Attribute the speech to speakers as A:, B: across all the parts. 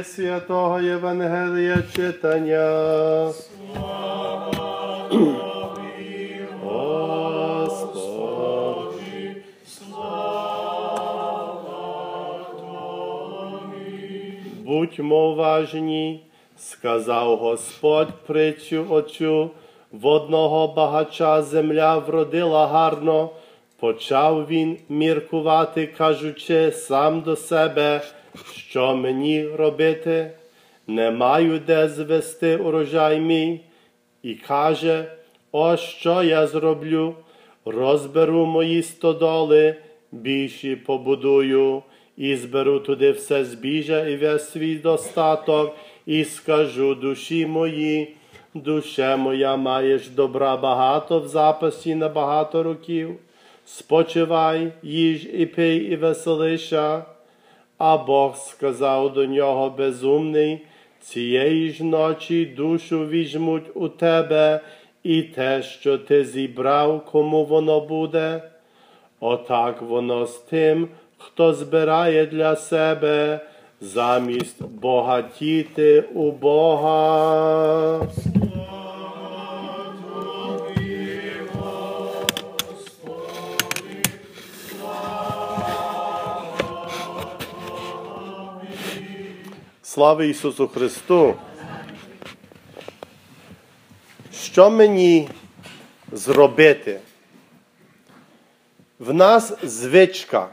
A: Святого Євангелія читання. Слава Тобі, Господи, слава Тобі. Будьмо уважні, сказав Господь притчу оцю, в одного багача земля вродила гарно. Почав він міркувати, кажучи сам до себе, що мені робити? Не маю де звести урожай мій. І каже, ось що я зроблю, розберу мої стодоли, більші побудую, і зберу туди все збіжжя і весь свій достаток, і скажу душі мої, душе моя, маєш добра багато в запасі на багато років. Спочивай, їж і пий, і веселися. А Бог сказав до нього, безумний, цієї ж ночі душу візьмуть у тебе, і те, що ти зібрав, кому воно буде? Отак воно з тим, хто збирає для себе, замість багатіти у Бога. Слава Ісусу Христу! Що мені зробити? В нас звичка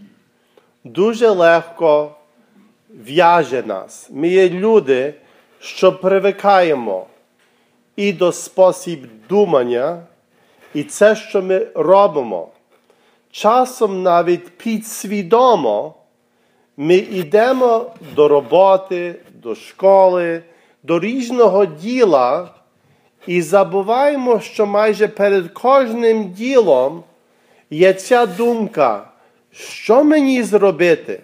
A: дуже легко в'яже нас. Ми є люди, що привикаємо і до спосіб думання, і це, що ми робимо. Часом навіть підсвідомо ми йдемо до роботи, до школи, до різного діла і забуваємо, що майже перед кожним ділом є ця думка, що мені зробити?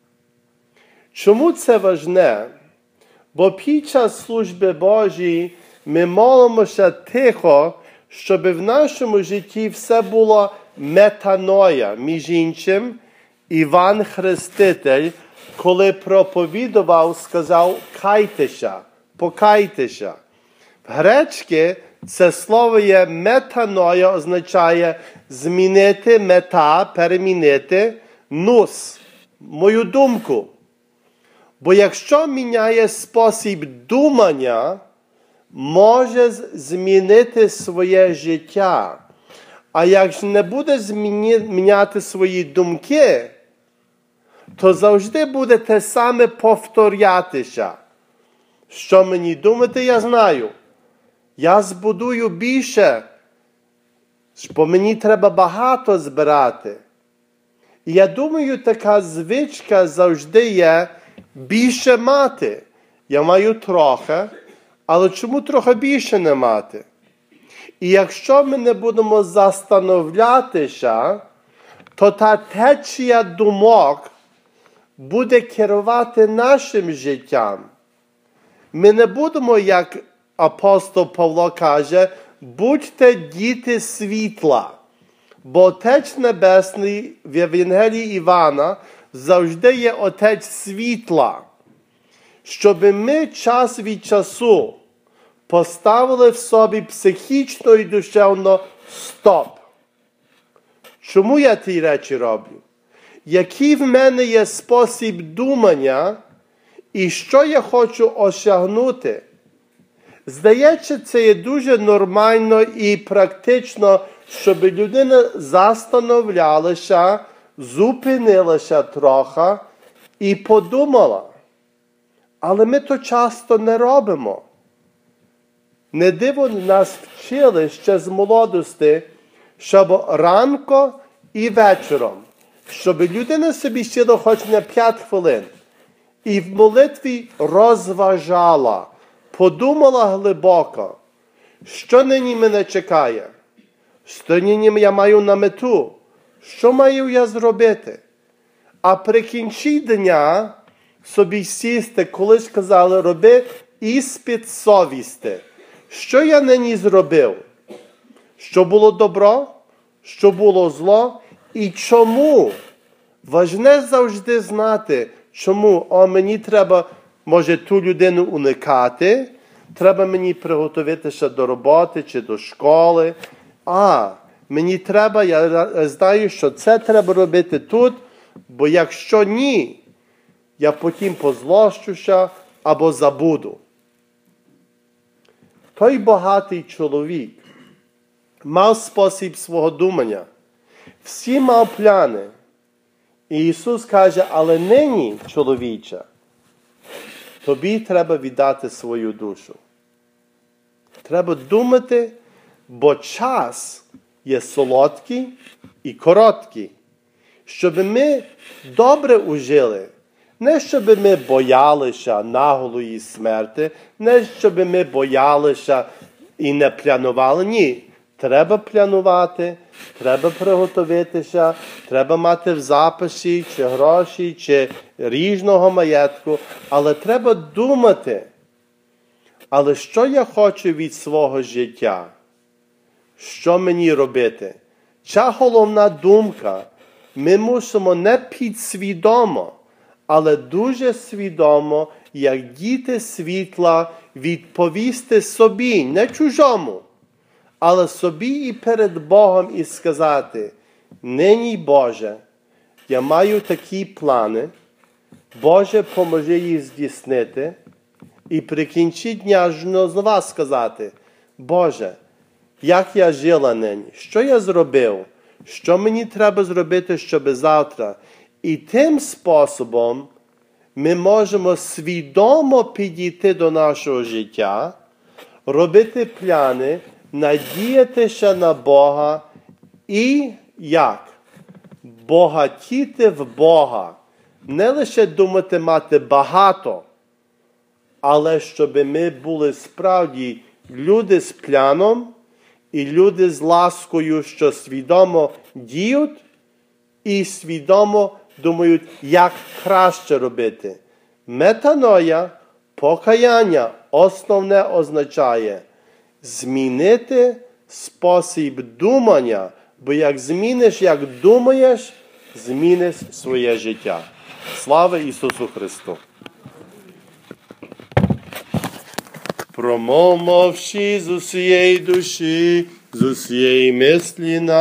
A: Чому це важне? Бо під час служби Божій ми молимося тихо, щоб в нашому житті все було метаноя. Між іншим, Іван Хреститель, коли проповідував, сказав «кайтеся», «покайтеся». В гречці це слово є метаноя, означає змінити, мета, перемінити, нус, мою думку. Бо якщо міняє спосіб думання, може змінити своє життя. А якщо не буде міняти свої думки, то завжди буде те саме повторятися. Що мені думати, я знаю. Я збудую більше, бо мені треба багато збирати. І я думаю, така звичка завжди є більше мати. Я маю трохи, але чому трохи більше не мати? І якщо ми не будемо застановлятися, то та течія думок буде керувати нашим життям. Ми не будемо, як апостол Павло каже, будьте діти світла. Бо Отець Небесний в Євангелії Івана завжди є Отець світла. Щоб ми час від часу поставили в собі психічно і душевно стоп. Чому я ті речі роблю? Який в мене є спосіб думання і що я хочу осягнути? Здається, це є дуже нормально і практично, щоб людина застановлялася, зупинилася трохи і подумала. Але ми то часто не робимо. Не диво, нас вчили ще з молодості, щоб ранку і вечором, щоб людина собі сіла хоч на 5 хвилин і в молитві розважала, подумала глибоко, що нині мене чекає, що нині я маю на мету, що маю я зробити. А при кінці дня собі сісти, колись казали, роби іспит совісті. Що я нині зробив? Що було добро? Що було зло? І чому? Важне завжди знати, чому. Мені треба може ту людину уникати, треба мені приготуватися до роботи чи до школи. Мені треба, я знаю, що це треба робити тут, бо якщо ні, я потім позлощуся або забуду. Той багатий чоловік мав спосіб свого думання. Всі мав плани. І Ісус каже, але нині, чоловіче, тобі треба віддати свою душу. Треба думати, бо час є солодкий і короткий. Щоб ми добре ужили. Не щоб ми боялися наглої смерти, не щоб ми боялися і не планували. Ні, треба планувати, треба приготуватися, треба мати в записі, чи гроші, чи різного маєтку, але треба думати. Але що я хочу від свого життя? Що мені робити? Ця головна думка. Ми мусимо не підсвідомо, але дуже свідомо, як діти світла, відповісти собі, не чужому, але собі і перед Богом і сказати, нині, Боже, я маю такі плани, Боже, поможи їх здійснити, і при кінці дня знову сказати, Боже, як я жила нині, що я зробив, що мені треба зробити, щоб завтра. І тим способом ми можемо свідомо підійти до нашого життя, робити плани, надіятися на Бога і як? Багатіти в Бога. Не лише думати мати багато, але щоб ми були справді люди з планом і люди з ласкою, що свідомо діють і свідомо думають, як краще робити. Метаноя, покаяння, основне означає змінити спосіб думання, бо як зміниш, як думаєш, зміниш своє життя. Слава Ісусу Христу! Промовмо всі з усієї душі, з усієї мислі